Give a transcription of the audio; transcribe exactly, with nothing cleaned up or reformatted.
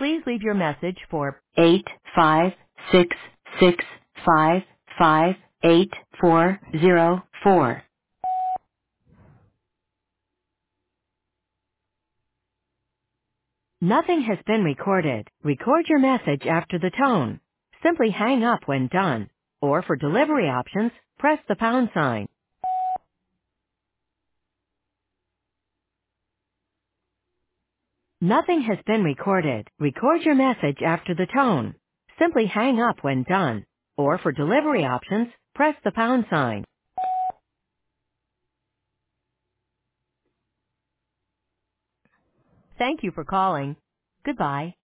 Please leave your message for eight five six six five five eight four zero four. Nothing has been recorded. Record your message after the tone. Simply hang up when done. Or for delivery options, press the pound sign. Nothing has been recorded. Record your message after the tone. Simply hang up when done. Or for delivery options, press the pound sign. Thank you for calling. Goodbye.